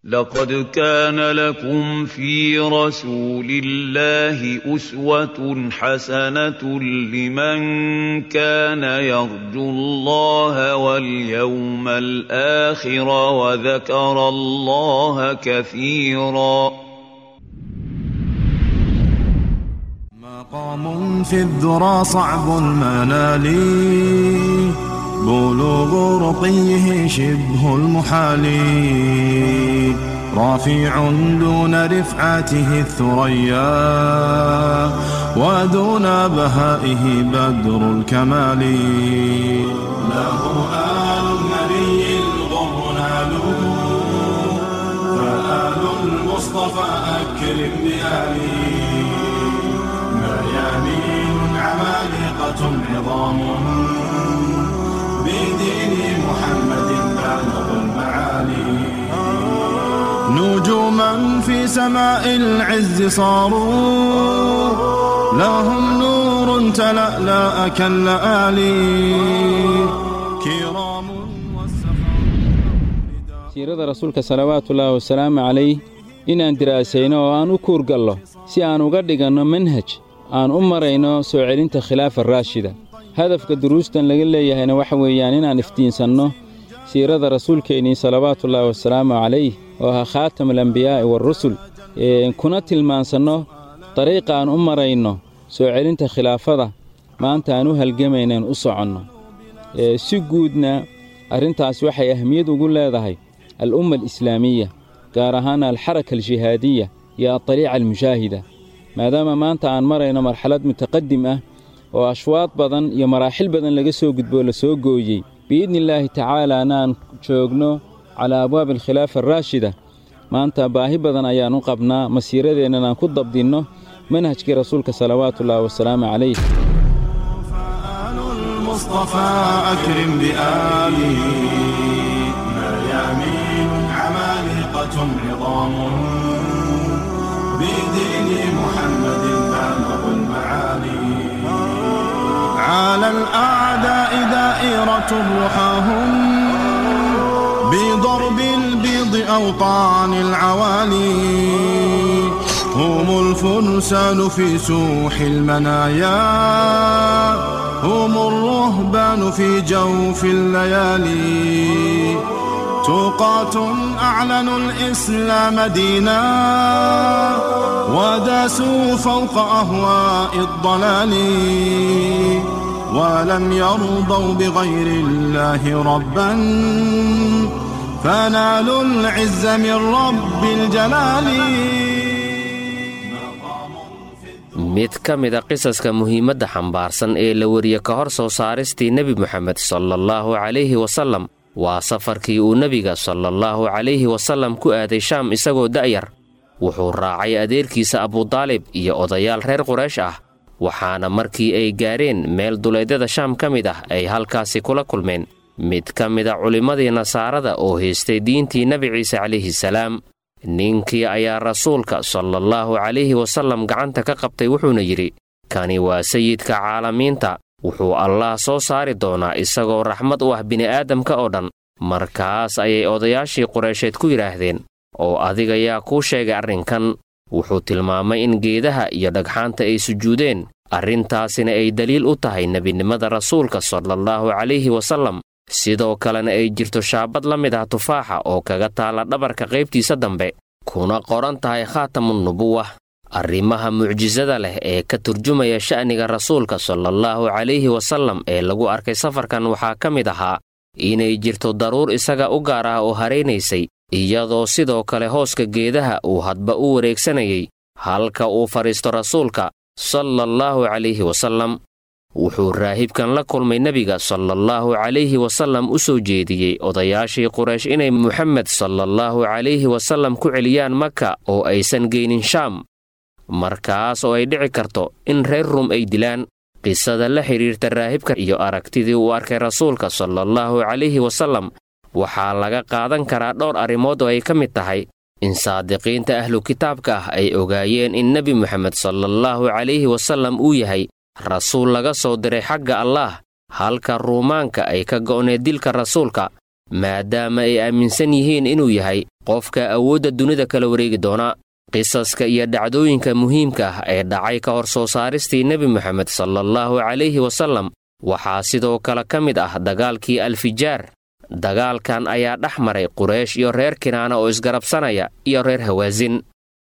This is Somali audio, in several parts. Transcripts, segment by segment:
لقد كان لكم في رسول الله أسوة حسنة لمن كان يرجو الله واليوم الآخر وذكر الله كثيرا. مقام في الذرى صعب المنال، بلوغ رقيه شبه المحال، رافع دون رفعته الثريا، ودون بهائه بدر الكمال. له آل النبي الغر نالوا، فآل المصطفى أكرم بآله، مريانين عمالقة عظام، بدين محمد بالغ المعالي. نجوما في سماء العز صاروا، لهم نور تلألأ كاللآلي، كرام siirada rasuulka salawaatullaahi wasalaamu calayh inaan diraasayno oo aan u kuurgallo si aan uga dhiganno manhaj aan u marayno soo celinta khilaafa raashida. hadafka duruustan laga leeyahayna waxa weeyaan inaan iftiinsanno siirada rasuulkeennii salawaatullaahi wasalaamu calayh oo ahaa khaatamul ambiyaa'i waarusul, kuna tilmaansanno dariiqa aan u marayno soo celinta khilaafada maanta aan u halgamaynayn u soconno. si guudna arrintaas waxay ahmiyad ugu leedahay al'umma alislaamiya, gaar ahaan alxaraka aljihaadiya iyo adariica almushaahida, maadaama maanta aan marayno marxalad mutaqadim ah oo ashwaad badan iyo maraaxil badan laga soo gudboo la soo gooyey. biidnillaahi tacaalaana aan joogno calaa abwaabi alkhilaafa araashida. maanta baahi badan ayaan u qabnaa masiiradeennan aan ku dabdinno manhajkii rasuulka salawaatullaahi wasalaamu calayh. على الأعداء دائرة رحاهم، بضرب البيض أوطان العوالي، هم الفرسان في سوح المنايا، هم الرهبان في جوف الليالي، توقات أعلنوا الإسلام دينا، وداسوا فوق أهواء الضلال، ولم يرضوا بغير الله ربا، فنالوا العز من رب الجلال. mid ka mida qisaska muhiimadda xambaarsan ee la wariye ka hor soo saaristii nebi moxamed sallallahu calayhi wasallam waa safarkii uu nebiga sallallahu calayhi wasallam ku aaday shaam isagoo da'yar. wuxuu raacay adeerkiisa abudaalib iyo odayaal reer quraysh ah, waxaana markii ay gaareen meel duleedyada shaam ka mid ah ay halkaasi kula kulmeen mid ka mida culimmadii nasaarada oo haystay diintii nebi ciise calayhi salaam. ninkii ayaa rasuulka sallallahu calayhi wasallam gacanta ka qabtay wuxuuna yidhi, kani waa sayidka caalamiinta, wuxuu allaah soo saari doonaa isagoo raxmad u ah bini'aadamka oo dhan. markaas ayay odayaashii quraysheed ku yidhaahdeen, oo adiga yaa kuu sheegay arrinkan? wuxuu tilmaamay in geedaha iyo dhagxaanta ay sujuudeen, arrintaasina ay daliil u tahay nebinimada rasuulka sallallahu calayhi wasallam. sidoo kalena ay jirto shaabad la mid ah tufaaxa oo kaga taalla dhabarka qaybtiisa dambe, kuna qoran tahay khaatamunnubuwah. arrimaha mucjisada leh ee ka turjumaya sha'niga rasuulka sallallahu calayhi wasallam ee lagu arkay safarkan waxaa ka mid ahaa inay jirto daruur isaga u gaar ah oo haraynaysay, iyadoo sidoo kale hooska geedaha uu hadba u wareegsanayay halka uu fadhiisto rasuulka sallallahu calayhi wasallam. wuxuu raahibkan la kulmay nebiga sallallahu calayhi wasallam u soo jeediyey odayaashii quraysh inay moxamed sallallahu calayhi wasallam ku celiyaan maka oo aysan geynin shaam, markaas oo ay dhici karto in reer rum ay dilaan. qisada la xidhiirta raahibka iyo aragtidii uu arkay rasuulka sallallahu calayhi wasallam waxaa laga qaadan karaa dhowr arrimood oo ay ka mid tahay in saadiqiinta ahlu kitaabka ah ay ogaayeen in nebi moxamed sallallahu calayhi wasallam uu yahay rasuul laga soo diray xagga allaah, halka ruumaanka ay ka go'need dilka rasuulka maadaama ay aaminsan yihiin inuu yahay qofka awoodda dunida kala wareegi doona. qisaska iyo dhacdooyinka muhiimka ah ee dhacay ka hor soo saaristii nebi moxamed sallallahu calayhi wasallam waxaa sidoo kale ka mid ah dagaalkii alfijaar. dagaalkan ayaa dhex maray quraysh iyo reer kinaana oo isgarabsanaya iyo reer hawaasin.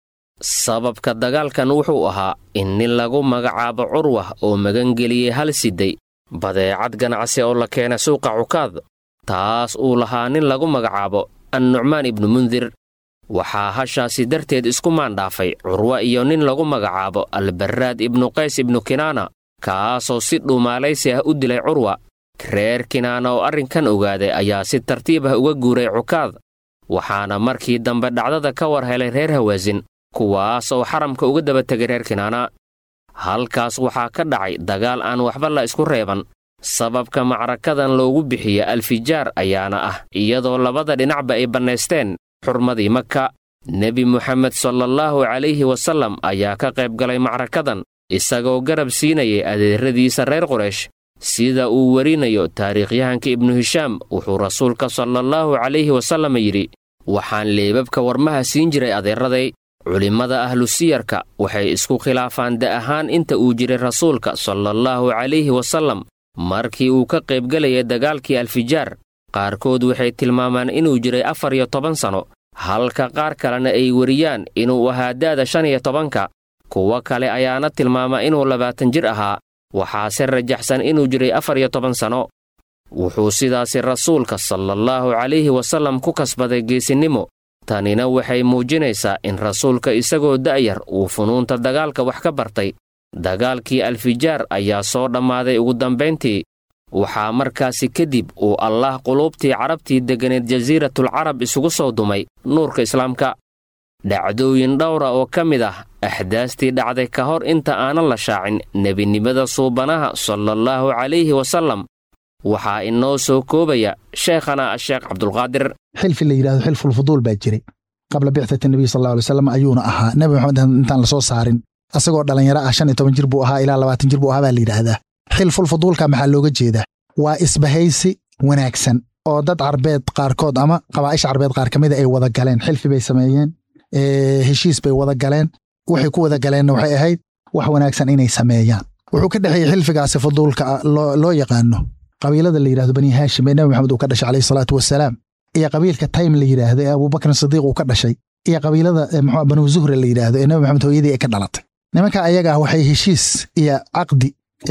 sababka dagaalkan wuxuu ahaa in nin lagu magacaabo curwa oo magangeliyey hal siday badeecad ganacsi oo la keena suuqa cukaad, taas uu lahaa nin lagu magacaabo annucmaan ibnu mundir. waxaa hashaasi darteed isku maandhaafay curwa iyo nin lagu magacaabo albarraad ibnu qays ibnu kinaana, kaasoo si dhumaalaysi ah u dilay curwa. reer kinaana oo arrinkan ogaaday ayaa si tartiib ah uga guuray cukaad, waxaana markii dambe dhacdada ka war helay reer hawaasin, kuwaas oo xaramka uga daba tegay reer kinaana. halkaas waxaa ka dhacay dagaal aan waxba la isku reeban. sababka macrakadan loogu bixiya alfijaar ayaana ah iyadoo labada dhinacba ay bannaysteen xurmadii Makka. nebi moxamed sallallahu calayhi wasallam ayaa ka qayb galay macrakadan isagoo garab siinayay adeeradiisa reer quraysh. sida uu warinayo taariikhyahanka ibnu hishaam, wuxuu rasuulka sallallahu calayhi wasallam yidhi, waxaan leebabka warmaha siin jiray adeeraday. culimmada ahlu siyarka waxay isku khilaafaan da ahaan inta uu jiray rasuulka sallallahu calayhi wasallam markii uu ka qaybgelayay dagaalkii alfijaar. qaarkood waxay tilmaamaan inuu jiray 14 sano, halka qaar kalena ay wariyaan inuu ahaa da'da 15. kuwa kale ayaana tilmaama inuu 20 jir ahaa, waxaase rajaxsan inuu jiray 14 sano. wuxuu sidaasi rasuulka sallallahu calayhi wasallam ku kasbaday geesinimo. tanina waxay muujinaysaa in rasuulka isagoo da'yar uu funuunta dagaalka wax ka bartay. dagaalkii alfijaar ayaa soo dhammaaday ugu dambayntii. waxaa markaasi kadib uu allaah quluubtii carabtii degganeed jasiiratul carab isugu soo dumay nuurka islaamka. dhacdooyin dhowra oo ka mid ah axdaastii dhacday ka hor inta aanan la shaacin nebinimada suubanaha sallallahu calayhi wasallam waxaa inoo soo koobaya sheekhana asheekh cabdulqaadir. xilfi la yidhahdo xilfulfuduul baa jiray qabla bicthati nabiy sallallahu alayhi wasallam ayuuna ahaa. nebi moxamed intaan la soo saarin asagoo dhalinyaro ah 15 jir buu ahaa ilaa 20 jir buu ahaa baa la yidhaahdaa. xilfulfuduulka maxaa looga jeedaa? waa isbahaysi wanaagsan oo dad carbeed qaarkood ama qabaa'isha carbeed qaar ka mida ay wada galeen. xilfi bay sameeyeen, heshiis bay wada galeen. waxay ku wada galeenna waxay ahayd wax wanaagsan inay sameeyaan. wuxuu ka dhexeeyey xilfigaasi fuduulka loo yaqaano qabiilada la yidhahdo bani haashim ee nebi moxamed uu ka dhashay calayhi salaatu wasalaam, iyo qabiilka taym la yidhaahdo ee abubakrin sidiiq uu ka dhashay, iyo qabiilada banu zuhra la yidhaahdo ee nebi moxamed hooyadii ay ka dhalatay. nimanka ayaga ah waxay heshiis iyo caqdi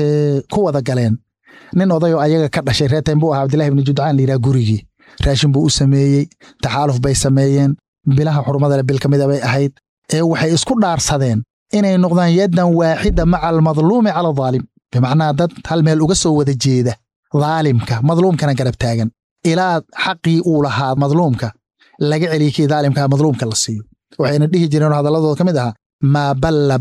ku wada galeen. nin odayoo ayaga ka dhashay reer taym buu ahaa cabdillahi ibni judcaan la yidhaha gurigii raashin buu u sameeyey, taxaaluf bay sameeyeen, bilaha xurmadale bil ka mida bay ahayd. waxay isku dhaarsadeen inay noqdaan yaddan waaxida maca almadluumi cala daalim, bimacnaa dad hal meel uga soo wada jeeda daalimka, madluumkana garab taagan ilaa xaqii uu lahaa madluumka laga celiy kii daalimkaa madluumka la siiyo. waxayna dhihi jireen hadalladooda ka mid ahaa maa balla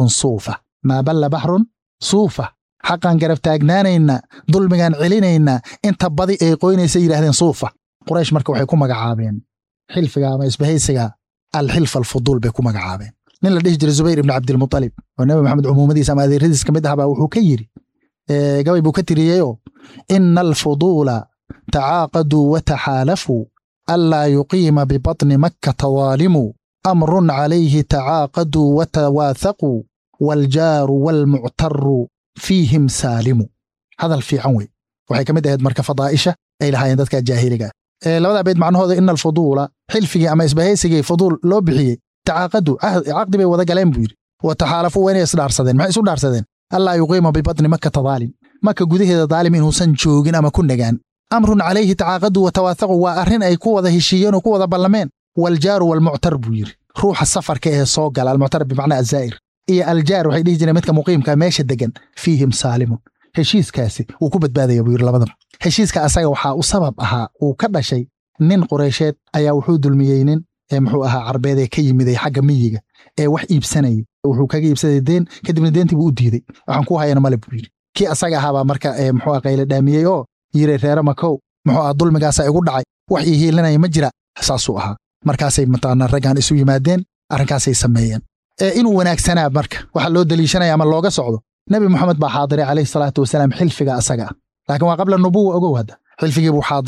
baxrun suufa, xaqaan garab taagnaanaynaa, dulmigaan celinaynaa, inta badi ay qoynaysa yidhahdeen suufa. quraysh marka waxay ku magacaabeen xilfiga ama isbahaysiga alxilf alfuduul bay ku magacaabeen. nin la dhihi jiray zubayr ibni cabdilmutalib oo nebi moxamed cumuumadiisa ama adeeradiis ka mid ahbaa wuxuu ka yidhi, gabay buu ka tiriyeyoo ina alfuduula tacaaqaduu wataxaalafuu anlaa yuqiima bibatni makkata daalimuu amrun calayhi tacaaqaduu watawaahaquu waljaaru waalmuctaru fiihim saalimu. hadal fiican wey. waxay ka mid ahayd marka fadaa'isha ay lahaayeen dadka jaahiliga. labadaa beyd macnahooda ina alfuduula xilfigii ama isbahaysigii fuduul loo bixiyey tacaaqaduu caqdi bay wada galeen buu yidhi, wataxaalafuu waa inay isdhaarsadeen. maxay isu dhaarsadeen? allaa yuqiima bibatni makkata daalim, maka gudaheeda daalim inuusan joogin ama ku nagaan. amrun calayhi tacaaqaduu watawaahaquu waa arrin ay ku wada heshiiyeen oo ku wada ballameen. waljaaru waalmuctar buu yidhi, ruuxa safarka ee soo gala, almuctar bimacnaa azaa'ir, iyo aljaar waxay dhihi jireen midka muqiimka meesha degan, fiihim saalimun. heshiiskaasi wuu ku badbaadaya buu yidhi labadaba. heshiiska asaga waxaa u sabab ahaa uu ka dhashay nin qureysheed ayaa wuxuu dulmiyey nin muxuu ahaa carbeed ee ka yimiday xagga miyiga ee wax iibsanayay. wuxuu kaga iibsaday deen, kadibna deentii buu u diiday. waxaan ku hayana male buu yidhi. kii asaga ahaabaa marka muxuu qayle dhaamiyey oo yiri reere makow muxuu ah dulmigaasa igu dhacay, wax ii hiilinaya ma jira. saasuu ahaa. markaasay mataqaanaa raggaan isu yimaadeen, arrinkaasay sameeyeen. inuu wanaagsanaa marka waxaa loo daliishanaya ama looga socdo nebi moxamed baa xaadiray calayhi salaatu wasalaam xilfiga asaga ah, laakiin waa qabla nubuwa ogow. hadda xilfigii buu xaadiray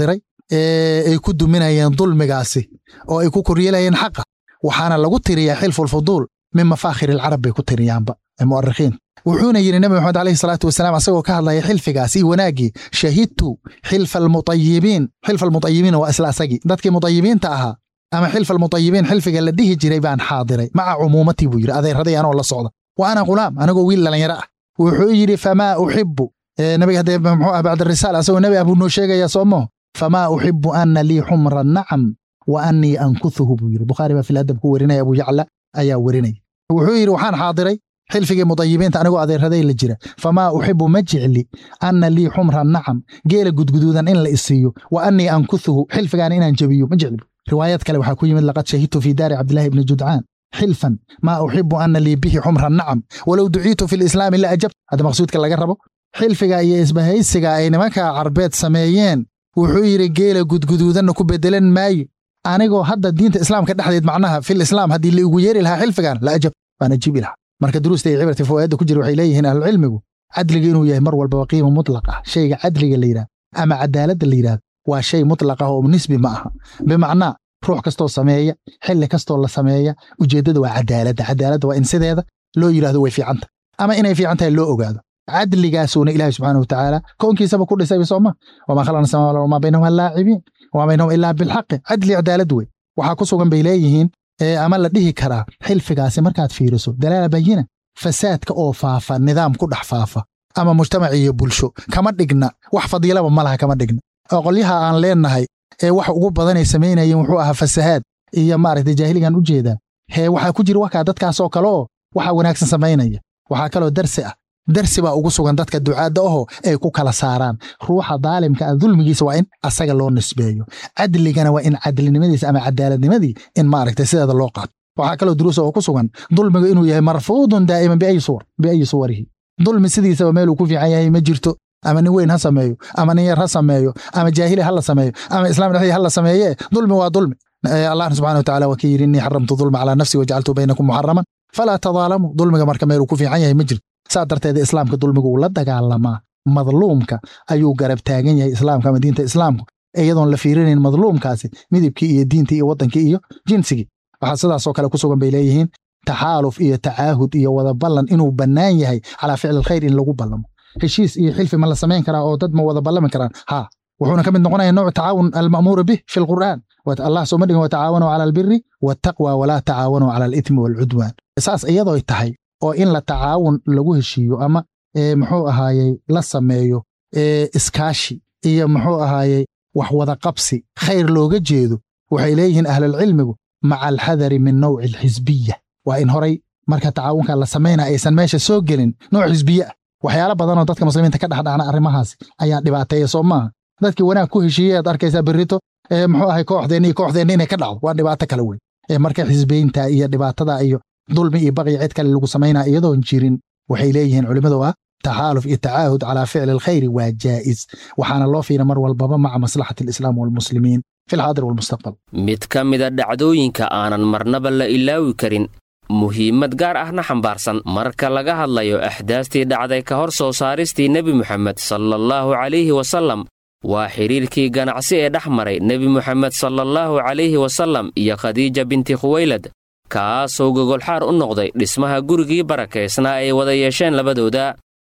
ay ku duminayeen dulmigaasi oo ay ku koryeelayeen xaqa waxaana lagu tiriyaa xilful fuduul min mafaakhir alcarab bay ku tiriyaanba mu'arikhiin wuxuuna yidhi nabi maxamed calayhi salaatu wasalaam asagoo ka hadlaya xilfigaas iyo wanaagii shahidtu xilfa almutayibiin waa isla asagii dadkii mutayibiinta ahaa ama xilfa almutayibiin xilfiga la dhihi jiray baan xaadiray maca cumuumatii buu yidhi adeeraday anoo la socda wa ana ghulaam anigoo wiil dhalinyaro ah wuxuu yidhi famaa uxibu nabiga haddee muxuu ah bacda risaala asagoo nabi ah buu noo sheegayaa soomo famaa uxibu ana lii xumra nacam wa annii ankuhuhu buu yidhi bukhaari baa fil adab ku warinaya abu yacla ayaa warinaya wuxuu yidhi waxaan xaadiray xilfigii mutayibiinta anigoo adeeraday la jira famaa uxibu ma jecli anna lii xumra nacam geela gudguduudan in la isiiyo wa annii ankuhuhu xilfigaana inaan jabiyo ma jecli riwaayad kale waxaa ku yimid laqad shahidtu fii daari cabdillahi ibni judcaan xilfan maa uxibu anna lii bihi xumra nacam walow duciitu fi lislaami la ajabt hadda maqsuudka laga rabo xilfiga iyo isbahaysiga ay nimanka carbeed sameeyeen wuxuu yidhi geela gudguduudanna ku bedelan maayo anigoo hadda diinta islaamka dhexdeed macnaha fil islaam haddii la igu yeeri lahaa xilfigan la ajabt waan ajiibi lahaa marka duruusta iyo cibrati fawaa'idda ku jira waxay leeyihiin ahlucilmigu cadliga inuu yahay mar walba qiimo mutlaq ah shayga cadliga la yidhahdo ama cadaaladda la yidhahdo waa shay mutlaq ah oo nisbi ma aha bimacnaa ruux kastoo sameeya xilli kastoo la sameeya ujeeddada waa cadaaladda waa in sideeda loo yidhahdo way fiicanta ama inay fiican tahay loo ogaado cadligaasuuna ilaahay subxaanahu watacaala koonkiisaba ku dhisayba sooma wamaa khalaqna samaawaati wamaa baynahuma laacibiin wamaa baynahum ilaa bilxaqi cadli cadaalad wey waxaa ku sugan bay leeyihiin ama la dhihi karaa xilfigaasi markaad fiiriso dalaala bayina fasaadka oo faafa nidaam ku dhex faafa ama mujtamac iyo bulsho kama dhigna wax fadiilaba ma laha kama dhigna oo qolyaha aan leenahay wax ugu badanay samaynayeen wuxuu ahaa fasahaad iyo maaragtay jaahiligan u jeedaa waxaa ku jira wakaa dadkaasoo kale oo waxa wanaagsan samaynaya waxaa kaloo darsi baa ugu sugan dadka ducaadda ahoo ay ku kala saaraan ruuxa daalimka ah dulmigiisa waa in asaga loo nisbeeyo cadligana waa in cadlinimadiisa ama cadaaladnimadii in maaragtay sideeda loo qaato waxaa kaloo duruusa oo ku sugan dulmiga inuu yahay marfuudun daa'iman biayi suwarihi dulmi sidiisaba meeluu ku fiican yahay ma jirto ama nin weyn ha sameeyo ama nin yar ha sameeyo ama jaahili ha la sameeyo ama islaam dhexdii ha la sameeye dulmi waa dulmi allah subxana wataala waa ka yidhi innii xaramtu dulma calaa nafsi wajacaltu baynakum muxaraman falaa tadaalamu dulmiga marka meeluu ku fiican yahay ma jirto saa darteeda islaamka dulmigu uu la dagaalamaa madluumka ayuu garab taagan yahay islaamka ama diinta islaamku iyadoon la fiirinayn madluumkaasi midibkii iyo diintii iyo waddankii iyo jinsigii waxaa sidaasoo kale ku sugan bay leeyihiin taxaaluf iyo tacaahud iyo wada ballan inuu bannaan yahay calaa ficli alkhayr in lagu ballamo heshiis iyo xilfi ma la samayn karaa oo dad ma wada ballami karaan haa wuxuuna ka mid noqonaya nooc tacaawun alma'muuru bih fi lqur'aan allah sooma dhigin watacaawanuu cala albiri waataqwa walaa tacaawanuu cala alitmi waalcudwaan saas iyadooy tahay oo in la tacaawun lagu heshiiyo ama muxuu ahaayey la sameeyo iskaashi iyo muxuu ahaayey wax wada qabsi khayr looga jeedo waxay leeyihiin ahlulcilmigu maca alxadari min nawci alxisbiya waa in horay marka tacaawunka la samaynaya aysan meesha soo gelin nooc xisbiye ah waxyaalo badanoo dadka muslimiinta ka dhexdhacna arrimahaasi ayaa dhibaateeya soo maaha dadkii wanaag ku heshiiyey aad arkaysaa berrito muxuu ahay kooxdeenni inay ka dhacdo waa dhibaato kale wey marka xisbeynta iyo dhibaatada iyo dulmi iyo baqya cid kale lagu samaynaa iyadoon jirin waxay leeyihiin culimmadu ah taxaaluf iyo tacaahud calaa ficli alkhayri waa jaa'is waxaana loo fiira mar walbaba maca maslaxati alislaam waalmuslimiin fi lxaadir waalmustaqbal mid ka mida dhacdooyinka aanan marnaba la ilaawi karin muhiimad gaar ahna xambaarsan marka laga hadlayo axdaastii dhacday ka hor soo saaristii nebi moxamed sallallahu calayhi wasallam waa xidhiirkii ganacsi ee dhex maray nebi moxamed sallallahu calayhi wasallam iyo khadiija binti khuwaylad kaasoo gogolxaar u noqday dhismaha gurigii barakaysnaa ay wada yeesheen labadooda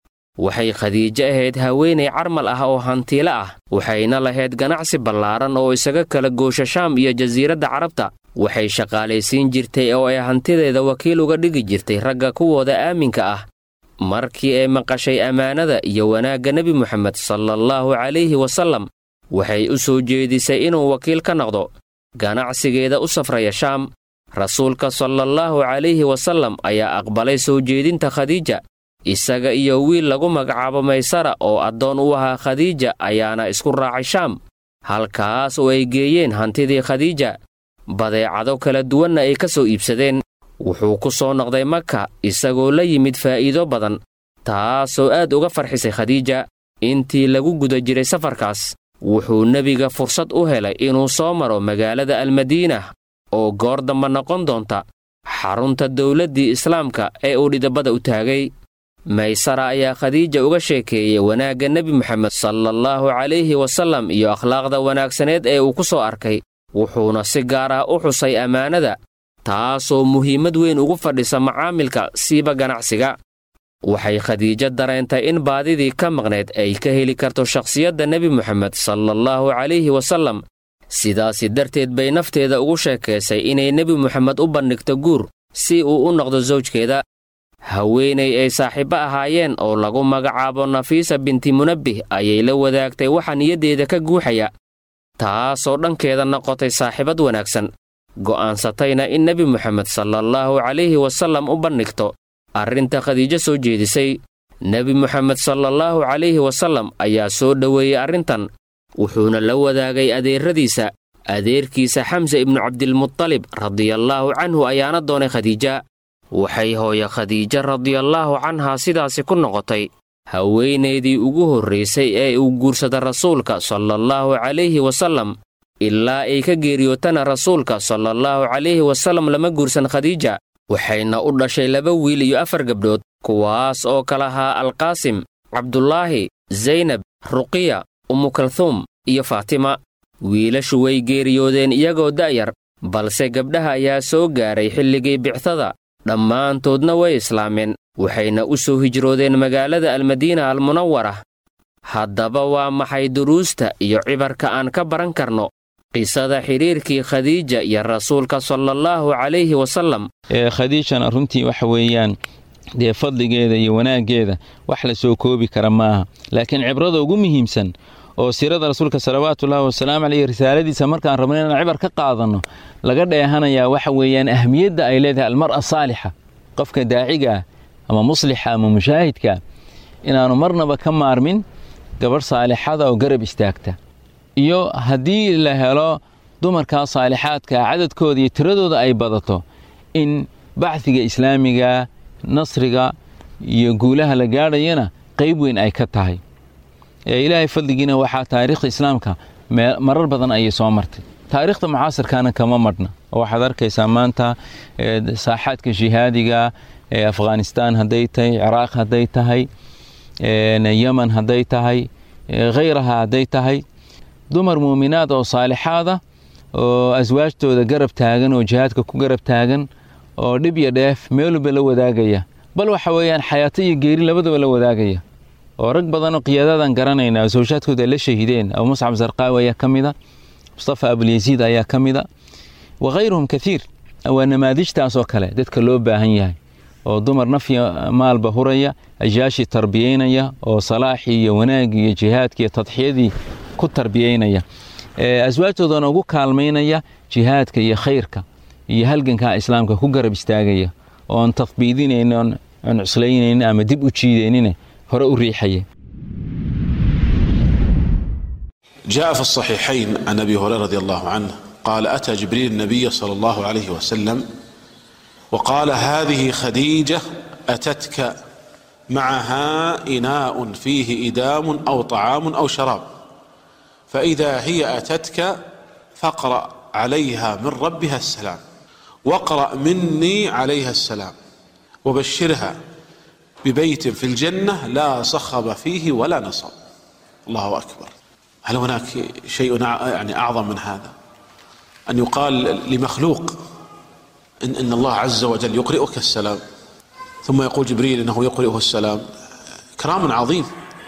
waxay khadiijo ahayd haweenay carmal ah oo hantiilo ah waxayna lahayd ganacsi ballaaran oo isaga kala goosha shaam iyo jasiiradda carabta waxay shaqaalaysiin jirtay oo ay hantideeda wakiil uga dhigi jirtay ragga kuwooda aaminka ah markii ay maqashay ammaanada iyo wanaagga nebi moxamed sallallahu calayhi wasallam waxay u soo jeedisay inuu wakiil ka noqdo ganacsigeeda u safraya shaam rasuulka sallallahu calayhi wasallam ayaa aqbalay soo jeedinta khadiija isaga iyo wiil lagu magacaabo maysara oo addoon u ahaa khadiija ayaana isku raacay shaam halkaas oo ay geeyeen hantidii khadiija badeecado kala duwanna ay ka soo iibsadeen wuxuu ku soo noqday maka isagoo la yimid faa'iido badan taasoo aad uga farxisay khadiija intii lagu guda jiray safarkaas wuxuu nebiga fursad u helay inuu soo maro magaalada almadiina oo goor damba noqon doonta xarunta dawladdii islaamka ee uu dhidabada u taagay maysara ayaa khadiija uga sheekeeyey wanaagga nebi moxamed sallallahu calayhi wasallam iyo akhlaaqda wanaagsaneed ee uu ku soo arkay, wuxuuna si gaar ah u xusay ammaanada, taasoo muhiimad weyn ugu fadhisa macaamilka siiba ganacsiga. waxay khadiijo dareentay in baadidii ka maqnayd ay ka heli karto shakhsiyadda nebi moxamed sallallahu calayhi wasallam, sidaasi darteed bay nafteeda ugu sheekaysay inay nebi moxamed u bandhigto guur si uu u noqdo sawjkeeda. haweenay ay saaxiibbo ahaayeen oo lagu magacaabo nafiisa binti munabbih ayay la wadaagtay waxa niyaddeeda ka guuxaya, taasoo dhankeeda noqotay saaxiibad wanaagsan, go'aansatayna in nebi moxamed sallallahu calayhi wasallam u bandhigto arrinta khadiijo soo jeedisay. nebi moxamed sallallahu calayhi wasallam ayaa soo dhoweeyey arrintan, wuxuuna la wadaagay adeerradiisa. adeerkiisa xamse ibnu cabdilmutalib radiyallaahu canhu ayaana doonay khadiija. waxay hooye khadiija radiyallaahu canhaa sidaasi ku noqotay haweenaydii ugu horraysay ee uu guursada rasuulka sallallahu calayhi wasallam, ilaa ay ka geeriyootana rasuulka sallallahu calayhi wasallam lama guursan khadiija. waxayna u dhashay 2 wiil iyo 4 gabdhood, kuwaas oo kala ahaa alqaasim, cabdulaahi, zaynab, ruqiya, umukalhuum iyo faatima. wiilashu way geeriyoodeen iyagoo da'yar, balse gabdhaha ayaa soo gaaray xilligii bictada, dhammaantoodna way islaameen, waxayna u soo hijroodeen magaalada almadiina almunawara. haddaba waa maxay duruusta iyo cibarka aan ka baran karno qisada xidhiirkii khadiija iyo rasuulka sallallahu calayhi wasallam? khadiijana runtii waxa weeyaan dee fadligeeda iyo wanaaggeeda wax la soo koobi kara maaha, laakiin cibrada ugu muhiimsan oo siirada rasuulka salawaatullaahi wasalaamu calayhi risaaladiisa markaan rabno inaan cibar ka qaadanno laga dheehanayaa waxa weeyaan ahmiyadda ay leedahay almar'a saalixa, qofka daaciga ama muslixa ama mushaahidka inaanu marnaba ka maarmin gabadh saalixada oo garab istaagta. iyo haddii la helo dumarkaa saalixaadka cadadkooda iyo tiradooda ay badato, in bacdiga islaamiga, nasriga iyo guulaha la gaadhayana qayb weyn ay ka tahay. ilaahay fadligiina waxaa taariikhda islaamka marar badan ayay soo martay, taariikhda mucaasirkaana kama madhna. waxaad arkaysaa maanta saaxaadka jihaadiga ee afghanistaan hadday tahay, ciraaq hadday tahay, yeman hadday tahay, khayraha hadday tahay, dumar muuminaad oo saalixaada oo aswaajtooda garab taagan oo jihaadka ku garab taagan oo dhib iyo dheef meeluba la wadaagaya, bal waxa weeyaan xayaato iyo geeri labadaba la wadaagaya. oo rag badan oo qiyaadadan garanayna zawjaadkooda la shahiideen, abu muscab zarqaawi ayaa ka mida, mustafa abulyaziid ayaa ka mida, wakhayruhum kaiir. waa namaadijtaas oo kale dadka loo baahan yahay, oo dumar nafya maalba huraya, ajaashi tarbiyeynaya, oo salaaxii iyo wanaagii iyo jihaadkii iyo tadxiyadii ku tarbiyeynaya, aswaajtoodana ugu kaalmaynaya jihaadka iyo khayrka iyo halganka islaamka ku garab istaagaya, oon tadbiidinaynin, oon cuslaynaynin ama dib u jiidaynin, hore u riixaya. جاء في الصحيحين عن أبي هريرة رضي الله عنه قال أتى جبريل النبي صلى الله عليه وسلم وقال هذه خديجة أتتك معها إناء فيه إدام أو طعام أو شراب، فإذا هي أتتك فاقرأ عليها من ربها السلام واقرأ مني عليها السلام وبشرها ببيت في الجنة لا صخب فيه ولا نصب. الله أكبر. هل هناك شيء يعني أعظم من هذا أن يقال لمخلوق إن الله عز وجل يقرئك السلام، ثم يقول جبريل إنه يقرئه السلام؟ كرام عظيم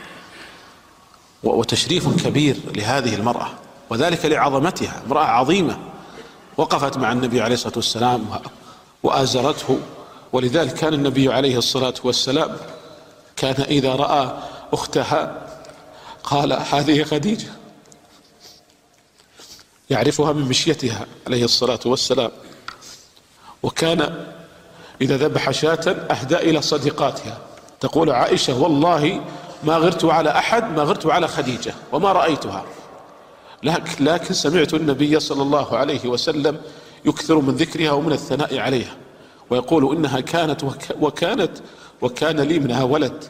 وتشريف كبير لهذه المرأة، وذلك لعظمتها. امرأة عظيمة وقفت مع النبي عليه الصلاة والسلام وآزرته، ولذلك كان النبي عليه الصلاة والسلام كان إذا رأى أختها قال هذه خديجة، يعرفها من مشيتها عليه الصلاة والسلام. وكان إذا ذبح شاة أهدى إلى صديقاتها، تقول عائشة والله ما غرت على أحد ما غرت على خديجة وما رأيتها، لكن سمعت النبي صلى الله عليه وسلم يكثر من ذكرها ومن الثناء عليها، ويقول إنها كانت وكان لي منها ولد،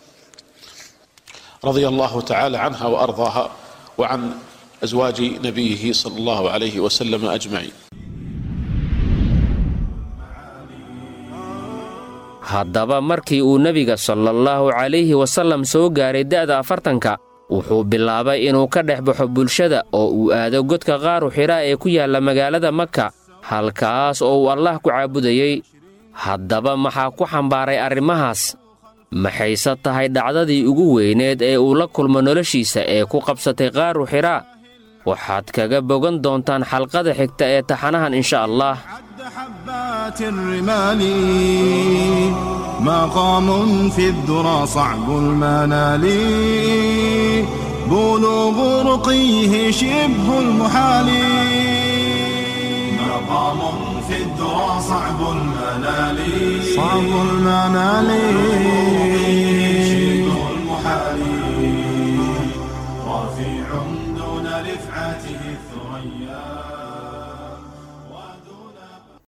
رضي الله تعالى عنها وأرضاها وعن أزواج نبيه صلى الله عليه وسلم أجمعين. haddaba markii uu nebiga sallallahu calayhi wasallam soo gaaray da'da 40-ka wuxuu bilaabay inuu ka dhex baxo bulshada oo uu aado godka qaaru xiraa ee ku yaalla magaalada Makka halkaas oo uu Allah ku caabudayay. haddaba maxaa ku xambaaray arrimahaas? maxayse tahay dhacdadii ugu weyneed ee uu la kulmo noloshiisa ee ku qabsatay qaaru xiraa? waxaad kaga bogan doontaan xalqada xigta ee taxanahan insha Allah. حبات الرمال مقام في الذرى صعب المنال بلوغ رقيه شبه المحال مقام في الذرى صعب المنال